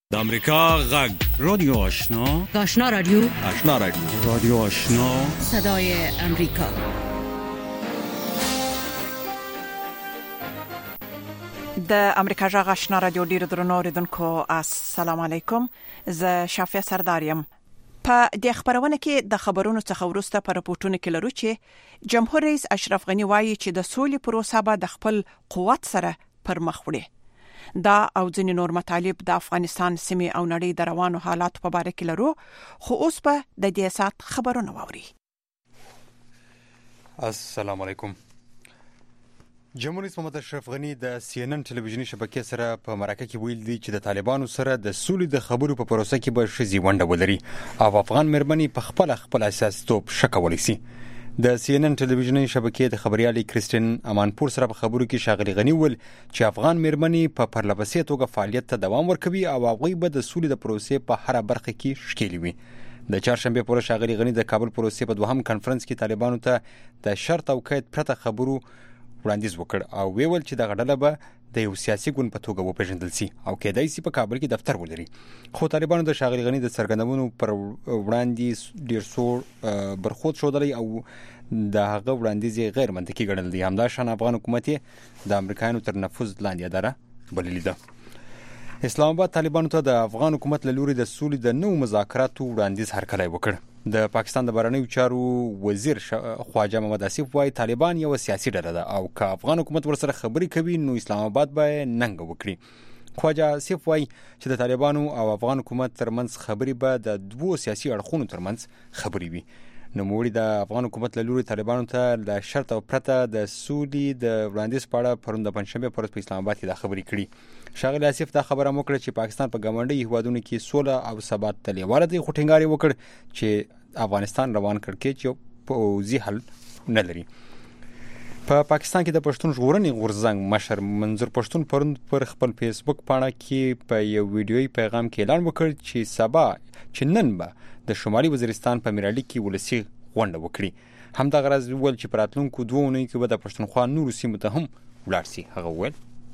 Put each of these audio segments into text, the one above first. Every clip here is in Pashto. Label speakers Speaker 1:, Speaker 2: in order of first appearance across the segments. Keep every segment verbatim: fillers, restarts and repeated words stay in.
Speaker 1: د امریکا غږ رادیو آشنا
Speaker 2: آشنا رادیو
Speaker 1: آشنا رادیو رادیو آشنا
Speaker 2: صدای امریکا.
Speaker 3: د امریکا غږ آشنا رادیو ډیر درنو اوریدونکو السلام علیکم. زه شافیا سردارم. په دې خبرونه کې د خبرونو څخه ورسته پر راپورټونه کې لرو چې جمهور رئیس اشرف غنی وایي چې د سولې پروسه به د خپل قوت سره پر مخ وړي. دا او ځینې نور مطالب د افغانستان سیمې او نړۍ د روانو حالات په اړه کې لرو، خو اوس په د دې سات خبرونه ووري.
Speaker 4: السلام علیکم. جمهور رئیس محمد اشرف غنی د سی ان ان ټلویزیونی شبکې سره په مرکه کې ویل دي چې د طالبانو سره د سولې د خبرو په پروسه کې به ښځې ونډه ولري او افغان مېرمنې په خپل خپل اساسیتوب شکولی سي. د سی ان ان ټلویزیونی شبکې د خبريالي کریستین امانپور سره په خبرو کې شاغلي غنی ول چې افغان مېرمنې په پرلپسې توګه فعالیت ته دوام ورکوي او هغوی به د سولې د پروسې په هر برخه کې شکیلي وي. د چهارشنبه پر شاغلي غنی د کابل پروسې په دوهم کانفرنس کې طالبانو ته د شرط او قید پرته خبرو وړاندیز وکړ او ویل چې د غډله به د یو سیاسي ګوند په توګه وپېژندل شي او کېدای شي په کابل کې دفتر ولري. خو طالبانو د شاغلي غنی د څرګندونو پر وړاندیز ډیر سوړ برخود شودلی او د هغه وړاندیز غیر منطقي ګڼل دي. همدا شان افغان حکومت د امریکایانو تر نفوذ لاندې اداره بللې ده. اسلام آباد طالبانو ته د افغان حکومت له لوري د سولې د نوو مذاکراتو وړاندیز هرکلی وکړ. د پاکستان د بهرنیو چارو وزیر خواجه محمد آصف وايي طالبان یو سیاسي ډله ده او که افغان حکومت ورسره خبرې کوي نو اسلام آباد به ننګ وکړي. خواجه آصف وايي چې د طالبانو او افغان حکومت ترمنځ خبرې به د دوو سیاسي اړخونو ترمنځ خبرې وي. نوموړي د افغان حکومت له لوري طالبانو ته د شرط او پرته د سولې د وړاندیز په اړه پرون د پنځشنبې په ورځ په اسلام آباد کې دا خبرې کړي. شاغلي آصف دا خبره وکړه چې پاکستان په ګاونډي هیوادونو کې سوله او ثبات ته لیواله دی، خو ټینګار یې وکړ چې افغانستان روان کړکېچ یو پوځي حل نه لري. په پا پاکستان کې د پښتون ژغورنې غورځنګ مشر منظور پښتون پرون پر خپل فیسبوک پاڼه کې په یو ویډیويي پیغام کې اعلان وکړ چې سبا چې نن به د شمالي وزیرستان په میرالی کې ولسی غونډه وکړي. همدغه راز ویل چې په راتلونکو دوه اونیو کې به د پښتونخوا نورو سیمو ته هم ولاړ شي. هغه ویل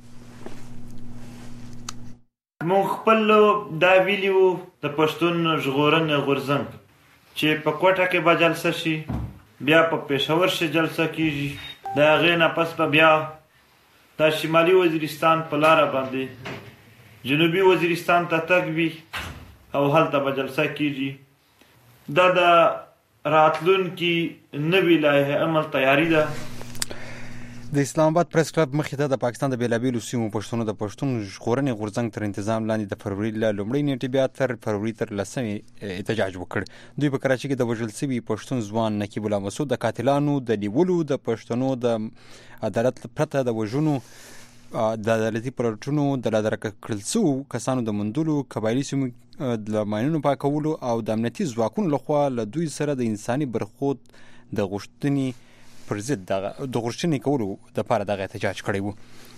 Speaker 5: مونږ خپل دا ویلیو د پښتون ژغورنې غورځنګ چې په کوټه کې به جلسه شي، بیا په پېښور شي جلسه کیږي، د هغې نه پس به بیا د شمالي وزیرستان په لاره باندې جنوبي وزیرستان ته تګ وي او هلته به جلسه کیږي. دا د راتلونکي نوي لایحې عمل تیاری ده.
Speaker 4: د اسلام آباد پریس کلب مخې ته د پاکستان د بیلابیلو سیمو پښتنو د پښتون ژغورنې غورځنګ تر انتظام لاندې د فروری له لومړۍ نیټې بیا تر فروری تر لسمې احتجاج وکړ. دوی په کراچۍ کې د وژل شوي پښتون ځوان نقیب الله مسعود د قاتلانو د نیولو، د پښتنو د عدالت پرته د وژنو، د عدالتي پلټونو، د لادرکه کړل شوو کسانو د موندلو، قبایلي سیمو د ماینونو پاکولو او د امنیتي ځواکونو لخوا له دوی سره د انساني برخود د غوښتنې پر ضد د غوښتنې کولو دپاره دغه احتجاج کړی و.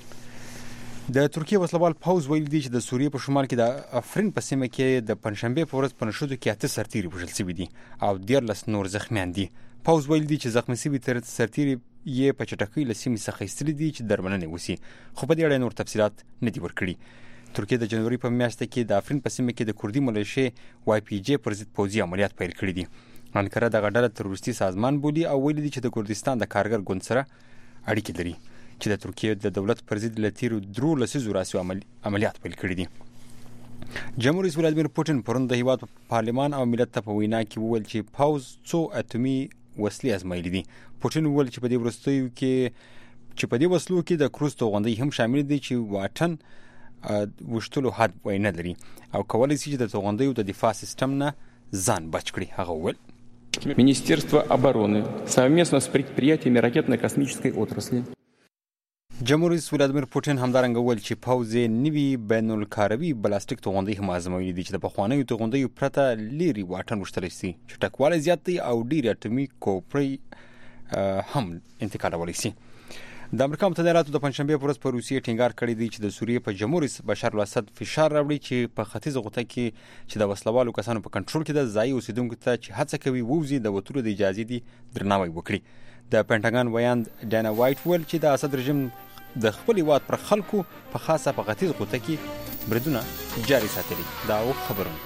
Speaker 4: د ترکیې وسلوال پوځ ویلي دي چې د سوریې په شمال کې د افرین په سیمه کې د پنجشنبې په ورځ په نښتو کې اته سرتیري وژل شوي دي او دیارلس نور زخمیان دي. پوځ ویلي دي چې زخمي شوي سرتیري یې په چټکۍ له سیمې څخه ایستلي دي چې درملنې وشي، خو په دې اړه نور تفصیلات نه دي ورکړي. ترکیه د جنوري په میاشت کې د افرین په سیمه کې د کردي ملیشې وای پی جی پر ضد پوځي عملیات پیل کړي دي. انکره دغه ډله تروریستي سازمان بولي او ویلي دي چې د کردستان د کارګر ګوند سره اړیکې لري چې د ترکیې د دولت پر ضد له تیرو درو لسیزو راهیسې عمل عملیات پیل کړي دي. جمهور رئیس ولادیمیر پوتین پرون د هیواد پارلمان او ملت ته په وینا کې وویل چې پوځ څو اتومي وسلې ازمایلي دي. پوتین وویل چې په دې وروستیو کې چې په دې وسلو کې د کروز توغندۍ هم شامل دي چې واټن وشتلو حد وای نه لري او کولی شي چې د توغندیو د دفاع سیستم نه ځان بچ کړي. هغه وویل
Speaker 6: Министерство обороны совместно с предприятиями ракетно-космической отрасли.
Speaker 4: جمهور رئیس ولادیمیر پوتین همدارنګه وویل چې پوځ یې نوي بین الکاروي بلاستیک توغندۍ هم ازمویلي دي چې د پخوانیو توغندیو پرته لیرې واټن وشتلی شي، چټکوالی زیات دی او ډېرې اټومي کوپړۍ هم انتقالولی شي. د امریکا متحده ایالاتو د پنجشنبې په ورځ په روسیې ټینګار کړی دی چې د سوریې په جمهور رئیس بشار الاسد فشار راوړي چې په ختیځه غوطه کې چې د وسلوالو کسانو په کنټرول کې د ځایي اوسیدونکو ته چې هڅه کوي ووځي د وتلو د اجازې دي درناوی وکړي. د پینټاګان ویاند ډانا وایټ ویل چې د اسد رژیم د خپل هیواد پر خلکو په خاصه په ختیځ غوطه کې بریدونه جاري ساتلي. دا او خبرونه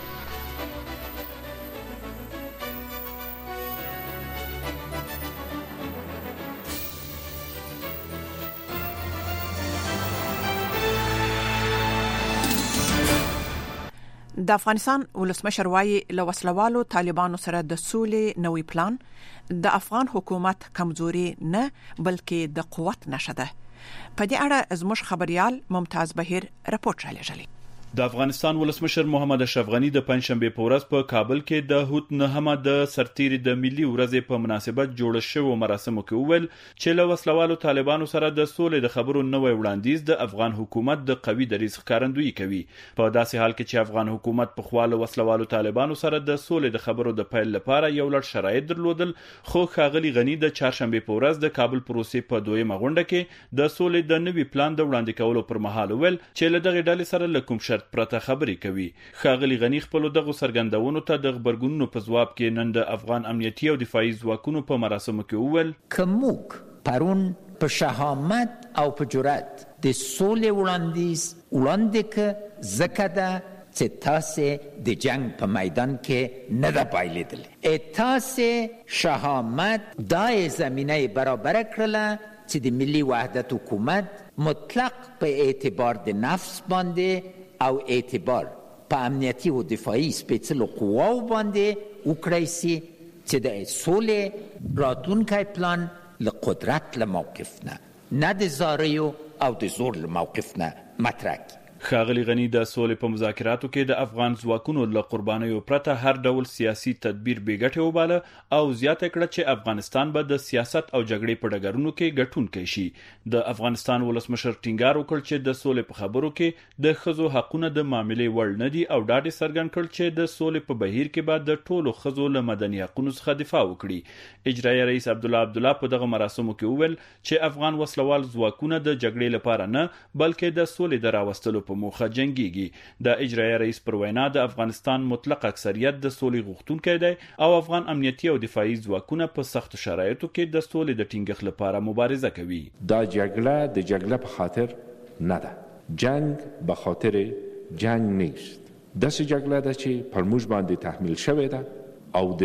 Speaker 3: د افغانستان ولسمشر وايي له وسلوالو طالبانو سره د سولې نوې پلان د افغان حکومت کمزوري نه بلکې د قوت نشه ده. په دې اړه زموږ خبريال ممتاز بهیر رپورټ را لېږلی.
Speaker 7: د افغانستان ولسمشر محمد اشرف غنی د پنځشنبه په ورځ په کابل کې د هوت نهمه د سرتیري د ملي ورځې په مناسبت جوړ شوی مراسمو کې وویل چې له وسلوالو طالبانو سره د سولې د خبرو نوې وړاندیز د افغان حکومت د قوي دریځ ښکارندویي کوي. په داسې حال کې چې افغان حکومت په خواله وسلوالو طالبانو سره د سولې د خبرو د پیل لپاره یو لړ شرایط درلودل، خو ښاغلي غنی د چهارشنبه په ورځ د کابل پروسې په دویمه غونډه کې د سولې د نوي پلان د وړاندې کولو پر مهال وویل چې له دغه ډلې سره له کوم پرته خبرې کوي. ښاغلي غنی خپل دغه سرګندونو ته د خبرګونونو په ځواب کې نن د افغان امنیتي او دفاعي ځواکونو په مراسمو کې وویل
Speaker 8: کومک پرون په شهامت او په جرأت د سولې وړاندیز وړاندې ک زکه ده چې تاسو د جنگ په میدان کې نه ده پایلیدل. تاسو شهامت دای زمینه برابر کړله چې د ملي وحدت حکومت مطلق په اعتبار د نفس باندې او اعتبار په امنیتي او دفاعي سپیڅلو قواو باندې وکړای شي چې د سولې راتلونکی پلان له قدرت له موقف نه نه د زاریو او د زور له موقف نه مطرح کړي.
Speaker 7: ښاغلي غنی د سولې په مذاکراتو کې د افغان ځواکونو له قربانیو پرته هر ډول سیاسي تدبیر بې ګټې وباله او زیاته کړه چې افغانستان به د سیاست او جګړې په ډګرونو کې ګټونکی شي. د افغانستان ولسمشر ټینګار وکړ چې د سولې په خبرو کې د ښځو حقونه د معاملې وړ نه دي او ډاډ یې څرګند کړ چې د سولې په بهیر کې به د ټولو ښځو له مدني حقونو څخه دفاع وکړي. اجرایي رئیس عبدالله عبدالله په دغه مراسمو کې وویل چې افغان وسلوال ځواکونه د جګړې لپاره نه بلکې د سولې د راوستلو په موخه جنگيږي. د اجرایي رئیس پر وینا د افغانستان مطلق اکثریت د سولې غوښتونکي دی او افغان امنیتي او دفاعي ځواکونه په سخت شرایطو کې د سولې د ټینګښت لپاره مبارزه کوي.
Speaker 9: دا جګړه د جګړه په خاطر نه ده، جنگ به خاطر جنگ نیست. داسې جګړه ده چې پر موږ باندې تحمیل شوې ده او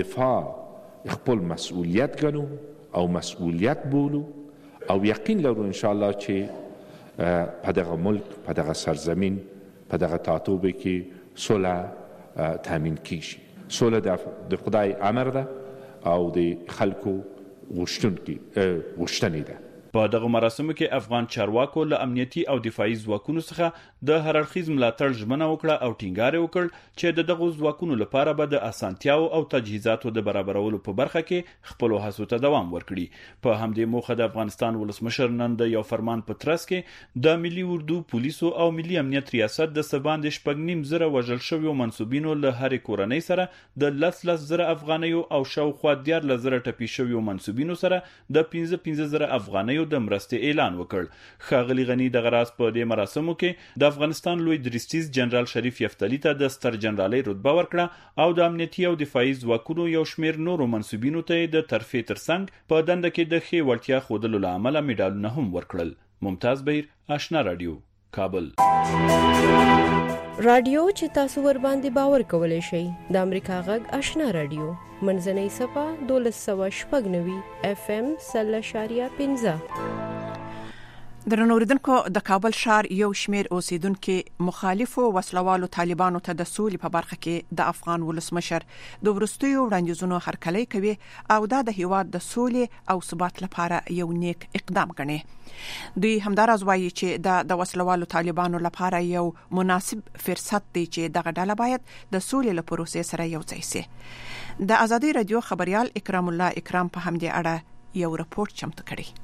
Speaker 9: دفاع خپل مسئولیت ګڼو او مسئولیت بولو او یقین لرو ان شاء الله چې په دغه ملک په دغه سرزمین په دغه ټاټوبه کې صلح تامین کیږي. صلح د خدای امر ده او د خلکو غوښتنې ده.
Speaker 7: په دغه مراسمو کې افغان چارواکو له امنیتي او دفاعي ځواکونو څخه د هر اړخیز ملاتړ ژمنه وکړه او ټینګار وکړ چې د دغه ځواکونو لپاره به د اسانتیاو او تجهیزاتو د برابرولو په برخه کې خپل هڅو ته دوام ورکړي. په همدې موخه د افغانستان ولسمشر نن د یو فرمان په ترڅ کې د ملي اردو پولیسو او ملي امنیت ریاست د سباند شپږ نیم زره وژل شویو منسوبینو له هرې کورنۍ سره د لس لس زره افغانیو او شاوخوا دیارلس زره ټپي شویو منسوبینو سره د پنځه پنځه زره افغانیو د مرستې اعلان وکړ. ښاغلي غنی د غراس په دې مراسمو کې د افغانستان لوی درستیز جنرال شریف یفتلی ته د ستر جنرالۍ رتبه ورکړه او د امنیتي او دفاعي ځواکونو یو شمیر نورو منسوبینو ته د ترفیع ترڅنګ په دنده کې د ښې وړتیا ښودلو له امله میډالونه هم ورکړل. ممتاز بهیر، آشنا رادیو، کابل.
Speaker 10: رادیو چې تاسو ور باندې باور کولای شئ د امریکا غږ آشنا رادیو منځنۍ صفه دولس سوه شپږ نوي اف ام سل اشاریه پنځه.
Speaker 3: درنوریدونکو د کابل ښار یو شمیر اوسیدونکو مخالفو وسلوالو طالبانو ته د سولې په برخه کې د افغان ولسمشر د ورستیو وړاندیزونو هرکلی کوي او دا د هیواد د سولې او ثبات لپاره یو نیک اقدام ګڼي. دوی همداراز وایي چې د وسلوالو طالبانو لپاره یو مناسب فرصت دی چې دغه ډله باید د سولې له پروسې سره یو ځای شي. د آزادۍ رادیو خبريال اکرام الله اکرام په همدې اړه یو راپور چمتو کړی.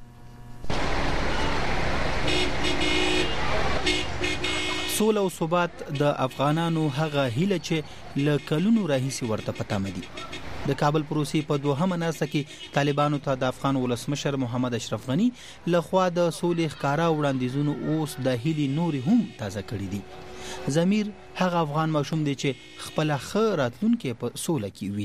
Speaker 11: سوله او ثبات د افغانانو هغه هیله چې له کلونو راهیسې ورته پته مدي. د کابل پروسې په دوهمه ناسته کې طالبانو ته د افغان ولسمشر محمد اشرف غنی لخوا د سولې ښکارا وړاندیزونو اوس د هیلې نوري هم تازه کړي دي. ضمیر هغه افغان ماشوم دی چې خپل ښه راتلونکي په سوله کې ویني.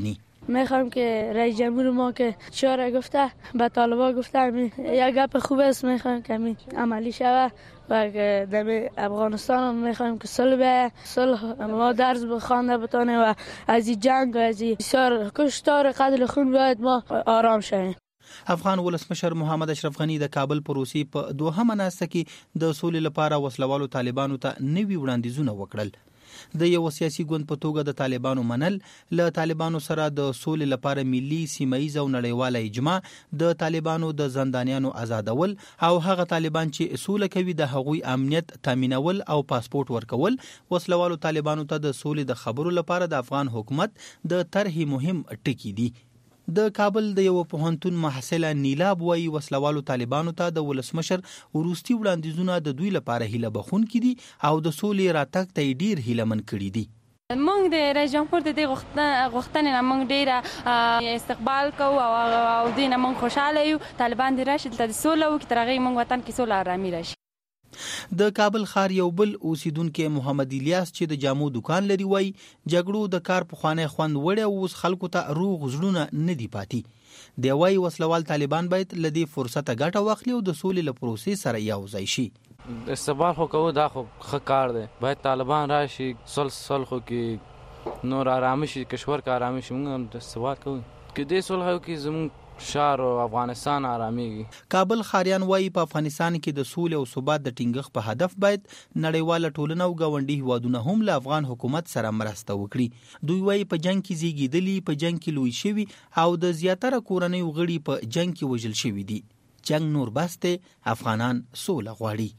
Speaker 12: میخوام که رئیس جمهور ما که چاره گفته به طالبان گفته یک گپ خوب است، میخوام که می عملی شود و که در افغانستان میخوام که صلح به صلح ما درس بخوانده بتونه و از این جنگ و از این بسیار کشتار قتل خون باید ما آرام شویم.
Speaker 11: افغان ولسمشر محمد اشرف غنی د کابل پروسې په دوهمه ناسته کې د سولې لپاره وسلوالو طالبانو ته نوي وړاندیزونه وکړل. د یو سیاسي ګوند په توګه د طالبانو منل له طالبانو سره د سولې لپاره ملي سیمایي او نړیواله اجماع، د طالبانو د زندانیانو آزادول او هغه طالبان چې سوله کوي د هغوی امنیت تامینول او پاسپورت ورکول وسلوالو طالبانو ته د سولې د خبرو لپاره د افغان حکومت د طرحې مهم ټکی دي. د کابل د یو پوهنتون محصله نیلاب وایي وسلوالو طالبانو ته د ولسمشر وروستي وړاندیزونه د دوی لپاره هیله بخښونکي دي او د سولې راتګ ته ډیر هیلهمن کړي دي.
Speaker 13: موږ د رئیس جمهور د دې غوښتنې نه موږ ډیر استقبال کوو او دې نه موږ خوشاله یو. طالبان دې راشي دلته د سوله وکړي، تر هغې موږ وطن کې سوله ارامي راشي.
Speaker 11: د کابل ښار یو بل اوسیدونکو محمد الیاس چې د جامو دکان لري وای جګړو د کار په خوانه خوند وړي او اوس خلکو ته روغ زړونه نه دی پاتې. دی وای وسلوال طالبان باید لدی فرصت ګټه واخلي او د سولې له پروسې سره یو ځای شي.
Speaker 14: استقبال خو کوو، دا خو ښه کار دی، باید طالبان راشي صلح صلح کې نور آرامي شي، کشور کې آرامي شي. موږ هم استقبال کوو کې دې صلح کې زموږ شهر او افغانستان آراميږي.
Speaker 11: کابل خاریان وایي په افغانستان کې د سولې او ثبات د ټینګښت په هدف باید نړیواله ټولنه او ګاونډي هیوادونه هم له افغان حکومت سره مرسته وکړي. دوی وایي په جنگ کې زیږیدلي، په جنگ کې لوی شوي او د زیاتره کورنۍ غړي په جنگ کې وژل شوي دي. جنگ نور بسته، افغانان سوله غواړي.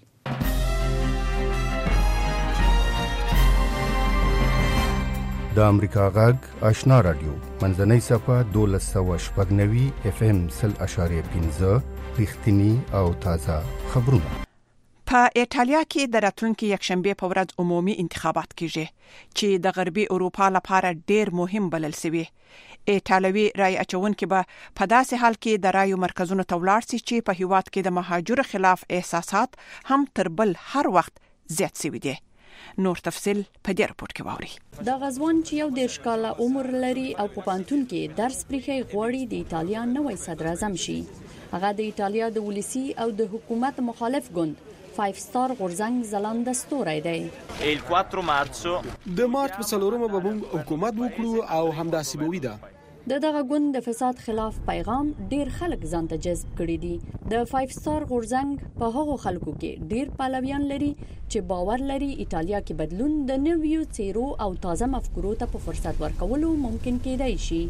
Speaker 15: د امریکا غږ آشنا رادیو منځنۍ صفه دولس سوه شپږ نوي اف ام سل اشاریه پنځه رښتینی او تازه خبرونه.
Speaker 3: په ایټالیا کې د راتلونکي یکشنبه په ورځ عمومي انتخابات کیږي چې د غربي اروپا لپاره ډیر مهم بلل شوی. ایټالوي رای اچونکي به په داسې حال کې د رایو مرکزونو ته ولاړ شي چې په هیواد کې د مهاجرو خلاف احساسات هم تر بل هر وخت زیات شوي دي. نور تفصيل په دې راپور کې واوري.
Speaker 16: د غزوان چې یو دیرش کاله عمر لري او په پانتون کې درس پرېخي غوړي د ایتالیا نوې صدر اعظم شي. هغه د ایتالیا د ولسی او د حکومت مخالف ګوند فایو ستار غورځنګ ځلانده ستوری دی.
Speaker 17: el cuatro marzo
Speaker 18: د مارچ په څلورمه به موږ حکومت وکړو او همداسې به وي. ده
Speaker 16: د دغه ګوند د فساد خلاف پیغام ډیر خلک ځان ته جذب کړي دي. د فایو ستار غورځنګ په هغو خلکو کې ډیر پلویان لري چې باور لري ایتالیا کې بدلون د نویو څیرو او تازه مفکورو ته په فرصت ورکولو ممکن کېدای شي.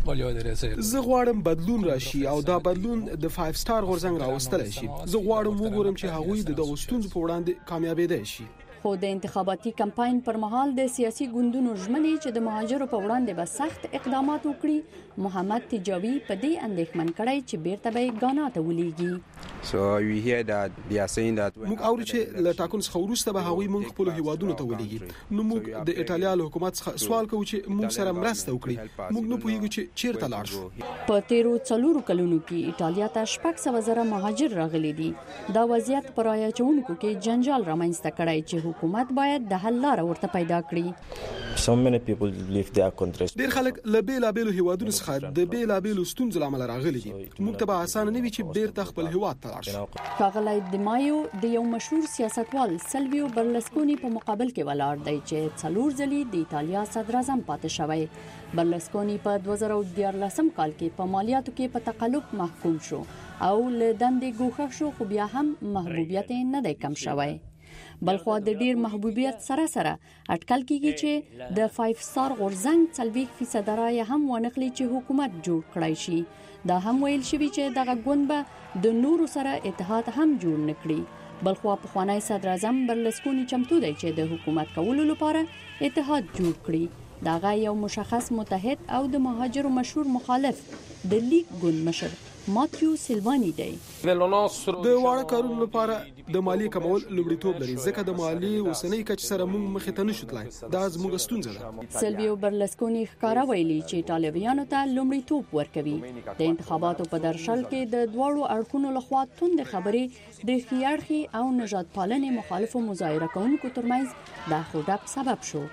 Speaker 18: زه غواړم بدلون راشي او دا بدلون د فایو ستار غورځنګ راوستل شي. زه غواړم وګورم چې هغوی د دغو ستونزو په وړاندې کامیابېدای شي.
Speaker 16: خو د انتخاباتي کمپاین پر مهال د سیاسي ګوندونو ژمنې چې د مهاجرو په وړاندې به سخت اقدامات وکړي، محمد تجاوی په دې اندېښمن کړی چې بیرته به غانا ته ولېږي.
Speaker 19: So we hear that they are saying that
Speaker 18: موږ اورو چې له ټاکنو څخه وروسته به هغوی موږ خپل هیوادونو ته ولېږي. نو موږ د ایټالیا له حکومت څخه سوال کوو چې موږ سره مرسته وکړي. موږ نه پوهیږو چې چیرته لاړ شو.
Speaker 16: په تیرو څلورو کلونو کې ایټالیا ته شپږ سوه زره مهاجر راغلي دي. دا وضعیت پر رايچونکو کې جنجال رامنځته کړی چې حکومت باید د حل لار ورته پیدا کړي.
Speaker 19: So many people leave their countries.
Speaker 18: ډیر خلک له بیلابیلو هیوادونو څخه د بیلابیلو ستونزو لامل راغلي دي. موږ ته به اسانه نه وي چې بیرته خپل هیواد ته لاړ شو.
Speaker 16: ښاغلی دیمایو د یو مشهور سیاستوال سلویو برلسکونی په مقابل کې ولاړ دی چې څلور ځلې د ایتالیا صدر اعظم پاتې شوی. برلسکونی په دوه زره دیارلسم کال کې په مالیاتو کې په تقلب محکوم شو او له دندې ګوښه شو، خو بیا هم محبوبیت نه دی کم شوی. بلخو د ډیر محبوبیت سره سره اټکل کیږي چې د فایو ستار غورځنګ څلوېښت فیصد رای هم ونخلي چې حکومت جوړ کړی شي. دا هم ویل شوی چې دغه ګوند به د نورو سره اتحاد هم جوړ نکړي. بلخو پخوانی صدر اعظم برلسکونی چمتو دی چې د حکومت کولو لپاره اتحاد جوړ کړي. دغه یو مشخص متحد او د مهاجرو مشهور مخالف د لیگ ګوند مشر ماتیو سیلوانی دی.
Speaker 18: د واړه کارونو لپاره د مالیې کمول لومړیتوب لري، ځکه د مالیې اوسنۍ کچې سره موږ مخې ته نشو تلای. دا زموږ ستونزه ده.
Speaker 16: سلویو برلسکونی ښکارا ویلي چې ایټالویانو ته لومړیتوب ورکوي. د انتخاباتو په درشل کې د دواړو اړخونو لخوا توندې خبرې د ښیاړخي او نژاد پالنې مخالفو مظاهره کوونکو ترمنځ د خوډب سبب شو.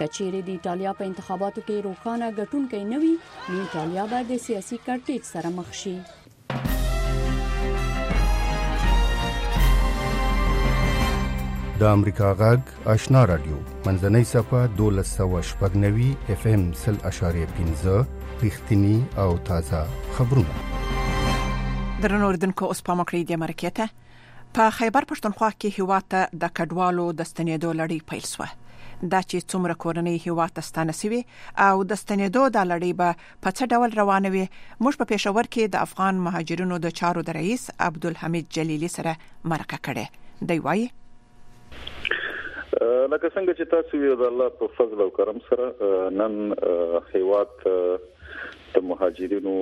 Speaker 16: کچېرې د ایتالیا په انتخاباتو کې روښانه ګټونکی نه وي نو ایتالیا به د سیاسي کړکېچ سره مخ شي.
Speaker 15: د امریکا غږ آشنا رادیو منځنۍ صفه دولس سوه شپږ نوي اف ام سل اشاریه پنځه رښتینی او تازه خبرونه.
Speaker 3: درنو اوریدونکو اوس په مکړې د مرکته په خیبر پښتونخوا کې هیواد ته د کډوالو د ستنېدو لړۍ پیل شوه. دا چې څومره کورنۍ هیواد ته ستانه شوي او د ستنېدو د لړۍ به په څه ډول روانه وي، موږ په پېښور کې د افغان مهاجرینو د چارو د رئیس عبدالحمید جلیلی سره مرکه کړې. دی وایي
Speaker 20: لکه څنګه چې تاسو ویل د الله په فضل او کرم سره نن هیواد د مهاجرینو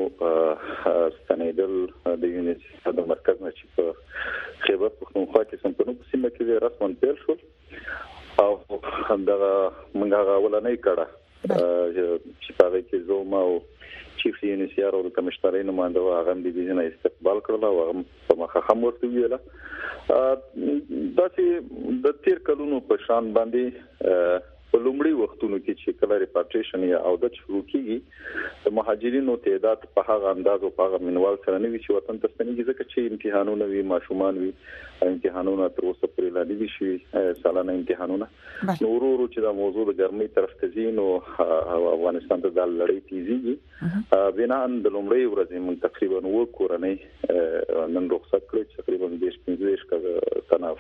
Speaker 20: ستنېدل د یونیسیف د مرکز نه چې په خیبر پښتونخوا کې سمپنو په سیمه کې رسماً پیل شول او دا موږ هغه ولنۍ کړه چې په هغه کې زوم او چیف یونیسیار او کمشنري نمائنده هغه د دې نه استقبال کړل او هغه په مخه هم ورته ویل دا چې د تیر کلونو په شان باندې په لومړي وختونو کې چې کله ریپارټیشن یا او د شروع کیږي د مهاجرینو تعداد په هغه انداز او په هغه منوال سره نه وي چې وطن ته ستنېږي، ځکه چې امتحانونه وي، ماشومان وي، امتحانونه تر اوسه پورې لا نه دي شوي، سالانه امتحانونه. نو ورو چې دا موضوع د ګرمۍ طرف ته ځي نو افغانستان ته د لړۍ تیزیږي. بنا ان د لومړۍ ورځې موږ تقریبا و کورنۍ نن رخصت کړې، تقریبا دیش پنځه تناف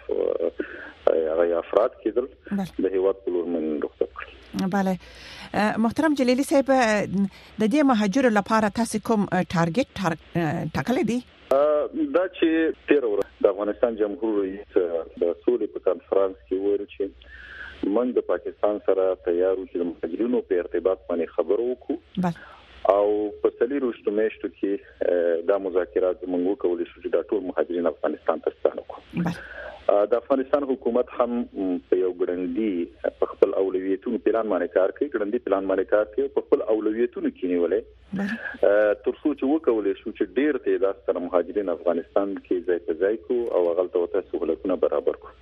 Speaker 20: هغه افراد کېدل د هیواد په لور من رخصت کړل.
Speaker 3: بله محترم جلیلی صاحب، د دې مهاجرو لپاره تاسو کوم ټارګټ ټاکلی دی؟
Speaker 20: دا چې تیر ورځ د افغانستان جمهور رئیس د سولې په کانفرنس کې وویل چې موږ د پاکستان سره تیار یو چې د مهاجرینو په ارتباط باندې خبرو وکړو او په څلورو میاشتو کې دا مذاکرات موږ وکولای شو چې د ټول مهاجرین افغانستان ته ستانه کړو. د افغانستان حکومت هم په یو ګړندی په خپل اولویتونو پلان باندې کار کوي، ګړندی پلان باندې کار کوي، په خپل اولویتونو کې نیولې تر څو چې وکولای شو چې ډېر تعداد سره مهاجرین افغانستان کې ځای په ځای کو او غلطه وته سہولتونه برابر کو.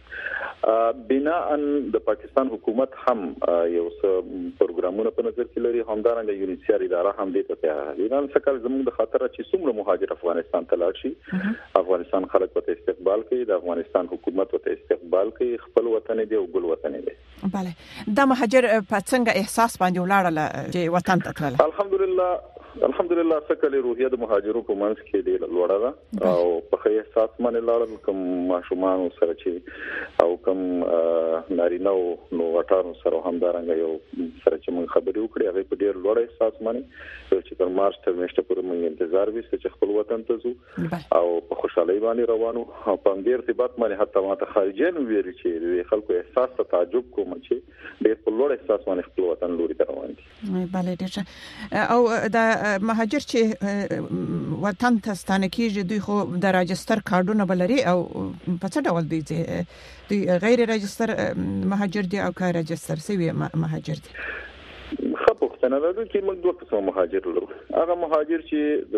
Speaker 20: بنا ان د پاکستان حکومت هم یو څه پروګرامونه په نظر کې لري، همدارنګه یونیسیار اداره هم دې ته تیار دي. نن څکل زموږ د خاطر چې څومره مهاجر افغانستان ته لاړ شي، افغانستان خلک په استقبال کوي، د افغانستان حکومت ته استقبال کوي، خپل وطن دی او ګل وطن دی.
Speaker 3: بله دا مهاجر په څنګه احساس باندې ولاړل چې وطن ته تلل؟
Speaker 20: الحمدلله الحمدلله سکه روحیه د مهاجرو په منځ کې ډېره لوړه ده او په ښه احساس باندې لاړل، کوم ماشومان سره چې او کوم نارینه نو وټانو سره همدارنګه یو سره چې موږ خبرې وکړې هغه په ډېر لوړ احساس باندې چې تر مارچ تر میاشتې پورې موږ انتظار وکړو چې خپل وطن ته ځو او په خوشحالۍ باندې روانو. په دې ارتباط باندې حتی ماته خارجین ویل چې د خلکو احساس ته تعجب کوم چې ډېر په لوړ احساس باندې خپل وطن لوري ته روان دي.
Speaker 3: بله ډېر او دا مهاجر چې وطن ته ستانه کیږي دوی خو د راجستر کارډونه بلري او په څه ډول دي چې دوی غیر راجستر مهاجر دي او که راجستر سوي مهاجر دي؟
Speaker 20: خو پښتنه ده چې موږ دوه قسم مهاجر لرو. هغه مهاجر چې د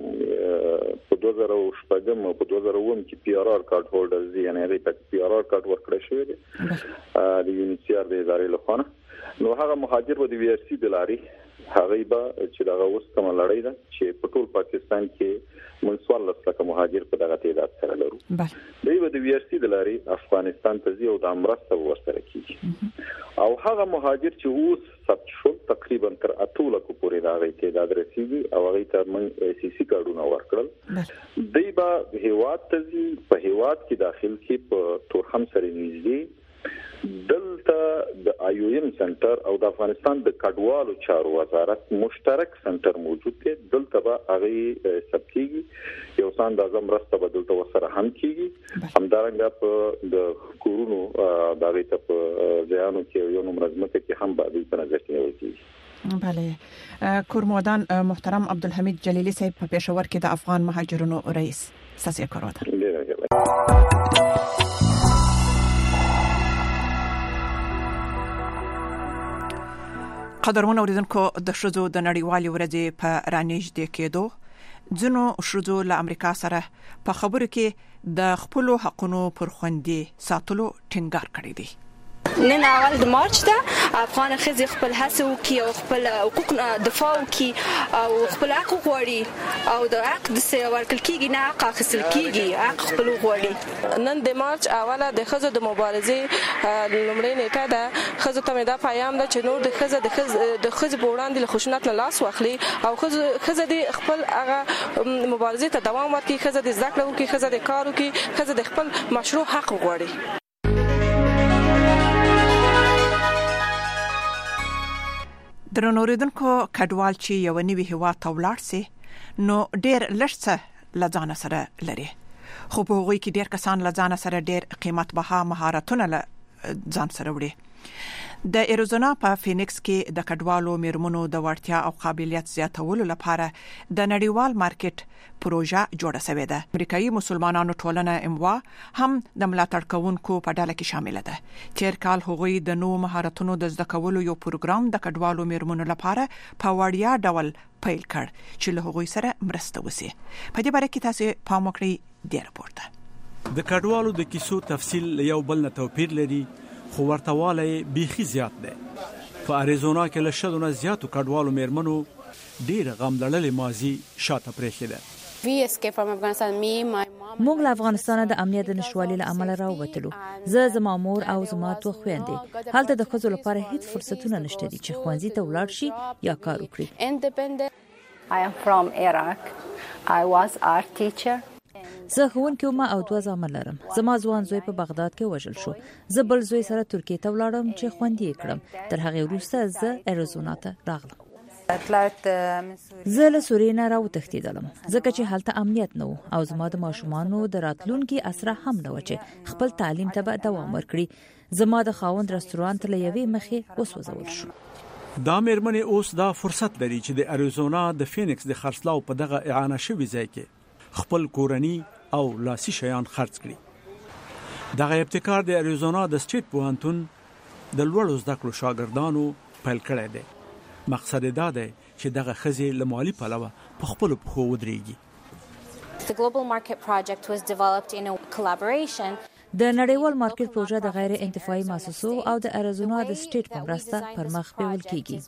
Speaker 20: په دوه زره شپږ او په دوه زره اووه کې پی آر آر کارت هولډرز دي، یعنی هغه په پی آر آر کارت ورکړی شوی دی د یونیسیار د ادارې لخوا. نو هغه مهاجر و د وی آر سی د لاري هغه به چې دغه اوس کوم لړۍ ده چې په ټول پاکستان کې منسوال لکه مهاجر په دغه تعداد سره لرو. دوی به د وی آر سی د لاري افغانستان ته ځي او د امرسته ورسره کیږي او هغه مهاجر چې اوس ثبت شو تقریبا تر اتو لکو پورې راغی تعداد رسیدي او هغه ته موږ سی سی کارډونه ورکړل. دوی به هیواد ته ځي، په هیواد کې داخل کې په تورخم سره نږدې دلته د آی او ایم سنټر او د افغانستان د کډوالو چارو وزارت مشترک سنټر موجود دی. دلته به هغه ثبتيږي، یو څان د اعظم راسته به دلته وسره هم کیږي، همدارنګه په د کورونو دغه ته په ځایانو کې یو نوم رزمکه کې هم به د نظر کې نیول کیږي.
Speaker 3: بله کورمودان محترم عبدالحمید جلیلی صاحب په پېښور کې د افغان مهاجرونو رئیس ساسي کړو. قدرمن اوریدونکو، د شذو د نړیوالې ورځې په رانیژدې کېدو ځینو شذو له امریکا سره په خبرو کې د خپل حقونو پر خوندي ساتلو ټینګار کړی دی.
Speaker 21: نن اول د مارچ ته افغان ښځې خپل هڅه وکړي او خپل حقوق دفاع وکړي او خپل حق وغواړي او د حق د ورکړل کېږي نه حق اخیستل کېږي، حق خپل وغواړي.
Speaker 22: نن د مارچ اوله د ښځو د مبارزې لومړۍ نیټه ده. ښځو ته مې دا پیام ده چې نور د ښځه د ښځې په وړاندې له خشونت نه لاس واخلي او ښځه دې خپل هغه مبارزې ته دوام ورکړي، ښځه دې زده کړه وکړي، ښځه دې کار وکړي، ښځه دې خپل مشروع حق وغواړي.
Speaker 3: درنوریدونکو کډوال چې یو نوي هیواد ته ولاړ سي نو ډېر لږ څه لځان سره لري، خو په هغوی کې ډېر کسان لځان سره ډېر قیمت بها مهارتونه ځان سره وړي. د ایریزونا په فینکس کې د کډوالو میرمنو د وړتیا او قابلیت زیاتولو لپاره د نړیوال مارکیټ پروژه جوړه شوې ده. امریکایي مسلمانانو ټولنه اموا هم د ملاتړ کوونکو په ډله کې شامل ده. تیر کال هغوی د نوو مهارتونو د زده کولو یو پروګرام د کډوالو میرمنو لپاره په وړیا ډول پیل کړ چې له هغوی سره مرسته وشي. په دې باره کې تاسو پام وکړئ د راپورته.
Speaker 23: د کډوالو د کیسو تفصیل یو بل نه توپیر لري، خو ورتواله بیخي زیات ده. په اریزونا کې له شلو نه زیاتو کډوالو میرمنو ډېر غم لړلې ماضي شاته پرېښې ده.
Speaker 24: موږ له افغانستان د امنیت د نشوالي له امله راووتلو. زه زما مور او زما دوه خويندې. هلته د ښځو لپاره هیڅ فرصتونه نشته دي چې ښوونځي ته ولاړ شي یا کار وکړي.
Speaker 25: I am from Iraq. I was art teacher.
Speaker 24: زه ښوونکی وم او دوه زامن لرم. زما ځوان زوی په بغداد کې وژل شو. زه بل زوی سره ترکیه ته ولاړم چې خوندې کړم. تر هغه وروسته زه اریزونا ته راغلم. زه له سوریې نه راوتښتېدلم ځکه چې هلته امنیت نه و او زما د ماشومانو د راتلونکي اسره هم نه و چې خپل تعلیم ته به دوام ورکړي. زما د خاوند رستورانت له یوې مخې وسوځول شو.
Speaker 23: دا مېرمنې اوس دا فرصت لري چې د اریزونا د فینکس د خرڅلاو په دغه اعانه شوي ځای کې خپل کورني او لاسي شیان خرڅ کړي. دغه ابتکار د اریزونا د سټیټ پوهنتون د لوړو زده کړو شاګردانو پیل کړی دی. مقصد دا دی چې دغه ښځې له مالي پلوه په خپلو پښو ودرېږي.
Speaker 26: The global market project was developed in a collaboration.
Speaker 24: د نړیوال مارکیټ پروژه د غیر انتفاعي مؤسسو او د اریزونا د سټیټ په مرسته پر مخ بیول کیږي.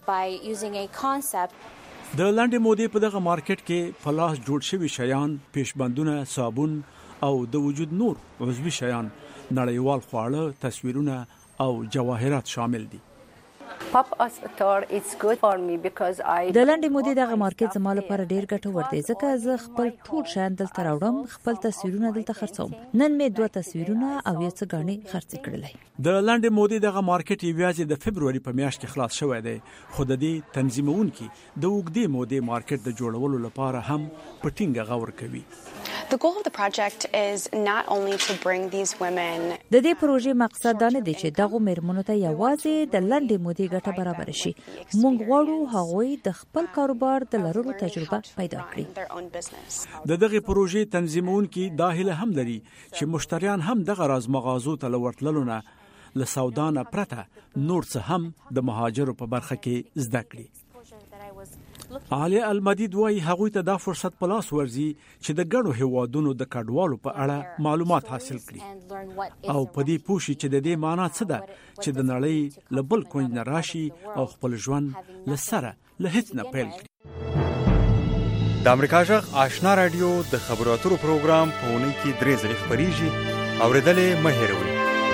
Speaker 23: د لنډې مودې په دغه مارکیټ کې په لاس جوړ شوي شیان، پیشبندونه، صابون او د وجود نور عضوي شیان، نړیوال خواړه، تصویرونه او جواهرات شامل دي.
Speaker 25: Pop up store it's good for me because I
Speaker 24: د لنډې مودې دغه مارکیټ زما لپاره ډیر ګټور دی ځکه زه خپل ټول شیان دلته راوړم، خپل تصویرونه دلته خرڅوم. نن مې دوه تصویرونه او یو څه غاڼې خرڅ کړلې.
Speaker 23: د لنډې مودې دغه مارکیټ یوازې د فبرवरी په میاشت کې خلاص شوی دی، خو د دې تنظیمونکي د اوږدې مودې مارکیټ د جوړولو لپاره هم په ټینګه غور کوي.
Speaker 27: The goal of the project is not only to bring these women.
Speaker 24: د دې پروژې مقصد دا نه دی چې دغه میرمنو ته یوازې د لنډې مودې ګټه برابر شي. موږ غواړو هغوی د خپل کاروبار د لرلو تجربه پیدا کړي.
Speaker 23: د دغه پروژې تنظیمونکي دا هیله هم لري چې مشتریان هم دغه راز مغازو ته لورتللو نه له سودا نه پرته نور څه هم د مهاجرو په برخه کې زده کړي. عالیه المدید وايي هغوی ته دا فرصت په لاس ورځي چې د ګڼو هیوادونو د کډوالو په اړه معلومات حاصل کړي او په دې پوه شي چې د دې معنا څه ده چې د نړۍ له بل کونج نه راشي او خپل ژوند له سره له هیڅ نه پیل کړي.
Speaker 4: د امریکا جغ آشنا رادیو د خبرو اترو پروګرام په اونۍ کې درې ځلې خبريږي. اوریدلې مه هېروئ.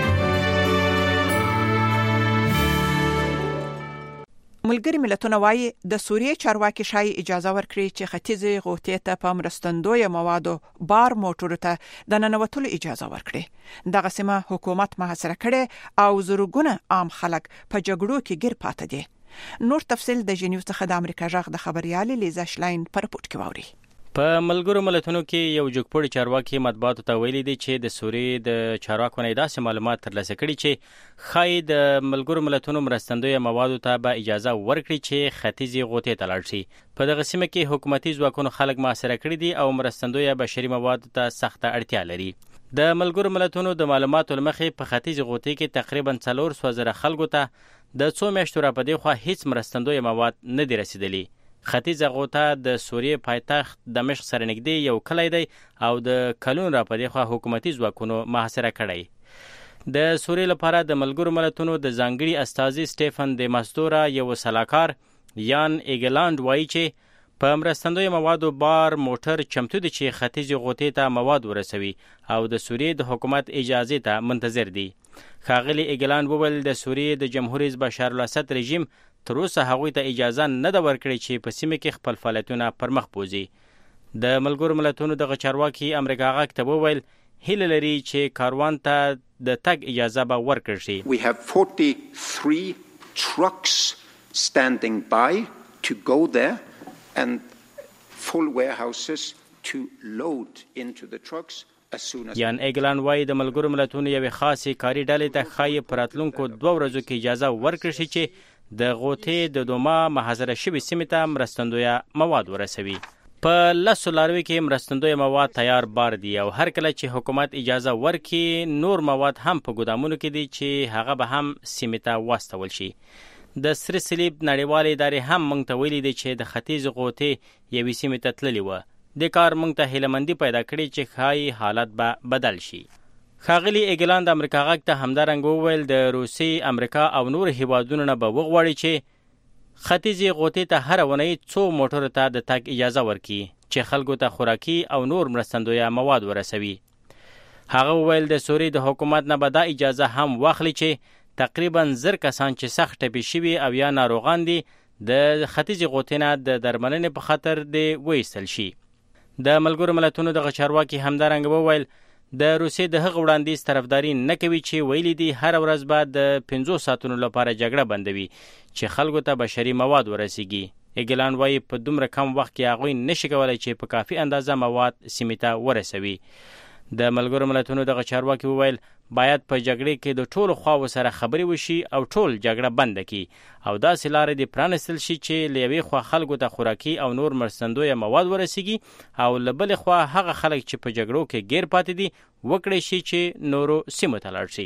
Speaker 3: ملګری ملتونه وايي د سوریې چارواکي شای اجازه ورکړي چې ختیځي غوټې ته په مرستندوی موادو بار موټر ته د ننوتلو اجازه ورکړي. دغه سیمه حکومت محاصره کړي او زورګونه عام خلک په جګړو کې ګیر پاتې دي. نور تفصیل د جنیو څخه د امریکا جغ د خبريالي لیزا شلاین پر پورت کې ووري.
Speaker 28: په ملګرو ملتونو کې یو جګپوړی چارواکي مطبوعاتو ته ویلي دی چې د سوریې د چارواکو نه داسې معلومات ترلاسه کړي چې خای د ملګرو ملتونو مرستندوی موادو ته به اجازه ورکړي چې ختیځي غوټې ته لاړ شي. په دغه سیمه کې حکومتي ځواکونو خلک محاصره کړي دي او مرستندوی بشري موادو ته سخته اړتیا لري. د ملګرو ملتونو د معلوماتو لمخې په ختیځي غوټې کې تقریبا څلور سوه زره خلکو ته د څو میاشتو راپدې خوا هیڅ مرستندوی مواد نه دي رسیدلي. ختیځه غوټه د سوریې پایتخت دمشق سره نږدې یو کلی دی او د کلون راپدې خوا حکومتي ځواکونو محاصره کړی. د سوریې لپاره د ملګرو ملتونو د ځانګړي استازي سټيفن د ماستورا یو سلاکار یان ایګلاند وایي چې په مرستندوی موادو بار موټر چمتو دي چې ختیځ غوټې ته مواد ورسوي او د سوریې د حکومت اجازه ته منتظر دي. ښاغلي ایګلاند وویل د سوریې د جمهور رئیس بشار الاسد رژیم تر اوسه هغوی ته اجازه نه ده ورکړې چې په سیمه کې خپل فعالیتونه پر مخ بوځي. د ملګرو ملتونو دغه چارواکي امریکا غاک ته وویل هیله لري چې کاروان ته د تګ اجازه به ورکړل شي.
Speaker 1: We have forty-three trucks standing by to go there and full warehouses to load into the trucks as soon as.
Speaker 28: یان ایګلان وایي د ملګرو ملتونو یوې خاصې کاري ډلې ته ښایي په راتلونکو دوه ورځو کې اجازه ورکړل شي چې د غوټې د دوما محاصره شوې سیمې ته مرستندویه مواد ورسوي. په لسو لاروي کې مرستندوی مواد تیار بار دي او هر کله چې حکومت اجازه ورکړي نور مواد هم په ګودامونو کې دي چې هغه به هم سیمې ته واستول شي. د سره صلیب نړیوالې ادارې هم موږ ته ویلي دي چې د ختیځ غوټې یوې سیمې ته تللي وه. د کار موږ ته هیلهمندي پیدا کړې چې ښایي حالت به بدل شي. ښاغلي ایګلاند امریکا غاک ته همدارنګه وویل د روسیې امریکا او نور هیوادونو نه به وغواړي چې ختیځې غوټې ته هر اونۍ څو موټرو ته د تګ اجازه ورکړي چې خلکو ته خوراکي او نور مرستندویه مواد ورسوي. هغه وویل د سوریې د حکومت نه به دا اجازه هم واخلي چې تقریبا زر کسان چې سخت ټپي شوي او یا ناروغان دي د ختیځې غوټې نه د درملنې په خاطر د وایستل شي. د ملګرو ملتونو دغه چارواکي همدارنګه وویل د روسیې د هغه وړاندیز طرفداري نه کوي چې ویلي دي هر ورځ به د پنځو ساعتونو لپاره جګړه بندوي چې خلکو ته بشري مواد ورسیږي. ایګلان وایي په دومره کم وخت کې هغوی نشي کولی چې په کافي اندازه مواد سیمې ته ورسوي. د ملګرو ملتونو دغه چارواکي وویل باید په جګړې کې د ټولو خواو سره خبرې وشي او ټول جګړه بنده کړي او داسې لارې دې پرانستل شي چې له یوې خوا خلکو ته خوراکي او نور مرستندویه مواد ورسیږي او له بلې خوا هغه خلک چې په جګړو کې ګیر پاتې دي وکړی شي چې نورو سیمو ته لاړ شي.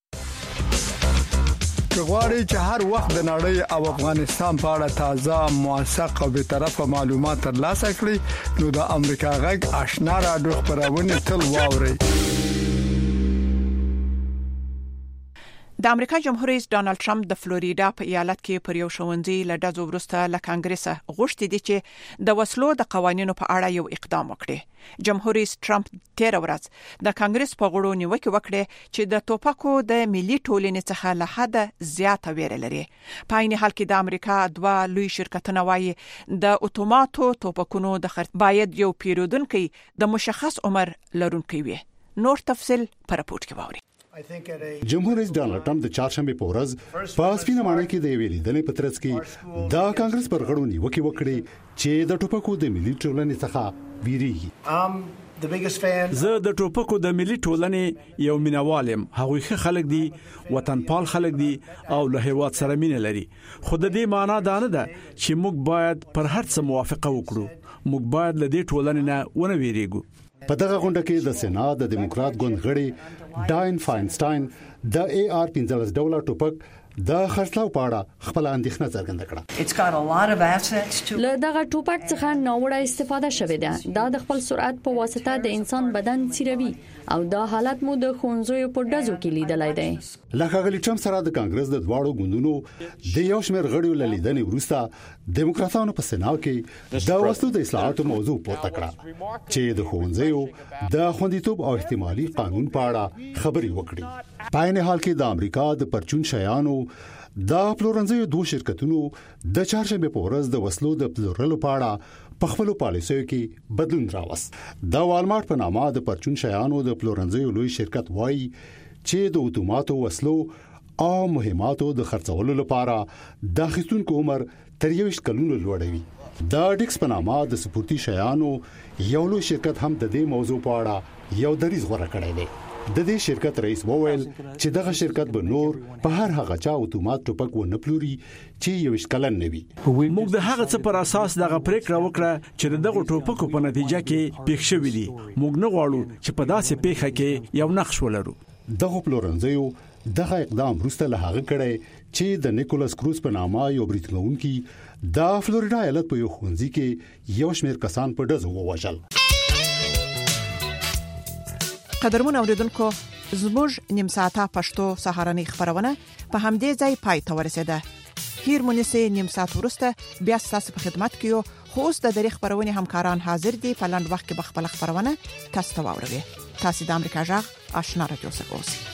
Speaker 2: غواړئ چې هر وخت د نړۍ او افغانستان په اړه تازه موثق او به طرفه معلومات ترلاسه کړئ نو د امریکا غږ آشنا رادیو خبرونه تل واورئ.
Speaker 3: د امریکا جمهور رئیس ډانلډ ټرمپ د فلوریدا په ایالت کې پر یو ښوونځي له ډزو وروسته له کانګرس غوښتي دي چې د وسلو د قوانینو په اړه یو اقدام وکړي. جمهور رئیس ټرمپ تیر ورځ د کانګرس په غړو نیوکه وکړه چې د توپکو د ملي ټولنې څخه له حد زیاته ویره لري. په عین حال کې د امریکا دوه لوی شرکتونه وایي د اتوماتو توپکونو د خرڅ باید یو پیرودونکي د مشخص عمر لرونکي وي. نور تفصیل پر راپورټ کې ووري.
Speaker 5: جمهور رئیس ډانلډ ټرمپ د چهارشنبه په ورځ په سپینه ماڼۍ کې د ویلي دنې په ترڅ کې د کانګرس پر غړو نیوکه وکړي چې د ټوپکو د ملي ټولنې څخه ویریږي.
Speaker 23: زه د ټوپکو د ملي ټولنې یو مینوالم. هغوی ښه خلک دي، وطنپال خلک دي او له هیواد سره مینه لري. خو د دې معنی دا نه ده چې موږ باید پر هر څه موافقه وکړو. موږ باید له دې ټولنې نه ونه ویریږو.
Speaker 5: په دغه غونډه کې د سېنات د دیموکرات ګوند غړي ډاین فاینسټاین د اي آر پنځلس ډوله ټوپک د خرڅلاو په اړه خپل اندېښنه څرګنده
Speaker 16: کړه. له دغه ټوپک څخه نوړه استفاده شوې ده. دا د خپل سرعت په واسطه د انسان بدن څیروي او دا حالت مو د خونځو په ډزو کې لیدلای دی.
Speaker 5: لکه ټرمپ سره د کانګرس د دواړو ګوندونو د یو شمېر غړیو لیدنې وروسته دیموکراتانو په سېنات کې د وسلو د اصلاحاتو موضوع پورته کړه چې د خونځو د خوندیتوب او احتمالي قانون په اړه خبري وکړي. په عین حال کې د امریکا د پرچون شیانو د پلورنځیو دوه شرکتونو د چهارشنبه په ورځ د وسلو د پلورلو په اړه په خپل پالیسیو کې بدلون راوست. د والمارت په نامه د پرچون شیانو د پلورنځیو لوی شرکت وایي چې د اتوماتو وسلو او مهماتو د خرڅولو لپاره د اخیستونکو عمر تر یویشت کلونو لوړوي. د ډیکس په نامه د سپورتي شیانو یو لوی شرکت هم د دې موضوع په اړه یو دریځ غوړه کړی دی. د دې شرکت رئیس وویل چې دغه شرکت به نور په هر هغه چا اتومات ټوپک و نه پلوري چې یو شکلن نوي.
Speaker 23: موږ د هغه څه پر اساس دغه پریکړه وکړه چې دغه ټوپکو په نتیجه کې پیښ شوې دي. موږ نه غواړو چې په داسې پیښه کې یو نقش ولرو.
Speaker 5: دغه پلورنځیو دغه اقدام وروسته له هغه کړي چې د نیکولاس کروز په نامه یو بریټنوونکي د فلوریدا ایالت په یو ښوونځي کې یو شمېر کسان په ډزو ووژل.
Speaker 3: قدرمن اوریدونکو زموږ نیم ساعته پښتو سهارنۍ خبرونه په همدې ځای پای ته ورسېده. هیر مونږه نیم ساعت ورسته بیا تاسو په خدمت کې یو. خو اوس د دری خبرونه همکاران حاضر دي په لاند وخت کې بخپل خبرونه تاسو ته واوروي. تاسو د امریکا جغ آشنا رادیو څخه اوسئ.